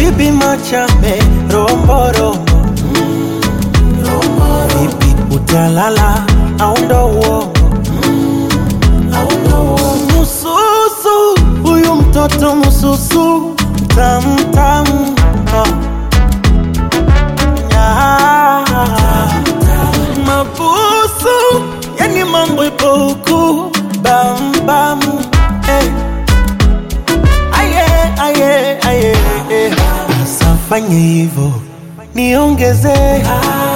bibi machame rombo rombo, bibi utalala au ndo uongo? Mususu, huyu mtoto mususu, tamu tamu, mabusu, yani mambo ipo huku, bam bam, aye, asafanye hivo, niongeze,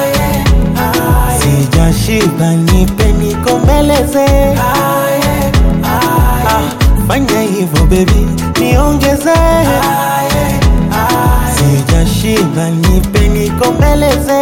sijashiba nipe nikombeleze, fanya hivo baby, niongeze, sijashiba nipe nikombeleze,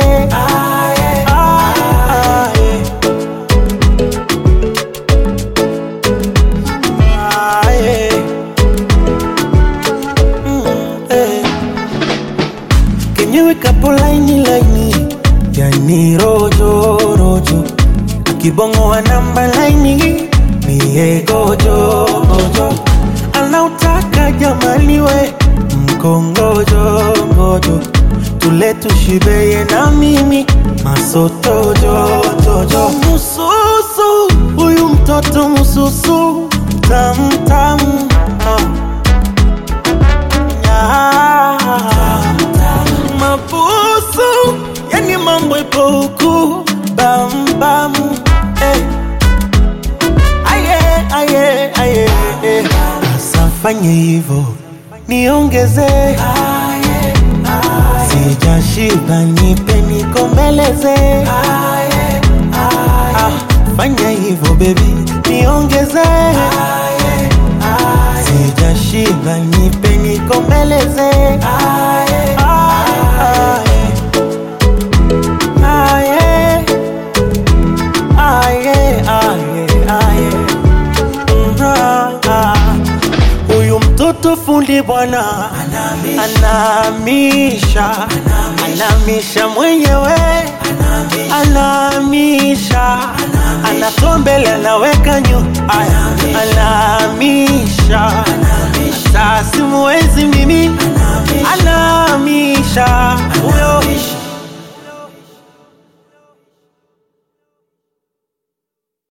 Kenyeweka polaini laini, yani rojo rojo, kibongo wa namba laini, miye gojo gojo, anautaka jamani we, mkongojo gojo, tule tushibeye na mimi, masoto jojo. Mususu, huyu mtoto mususu, tamu tamu, mabusu, yani mambo ipo huku, bam bam, aye, asafanye hivo, niongeze, sijashiba nipe nikombeleze, fanya hivo baby, niongeze, sijashiba nipe nikombeleze, huyu mtoto fundi bwana, anamisha mwenyewe, anamisha, anatombele anaweka anamisha, sasa simuwezi mimi,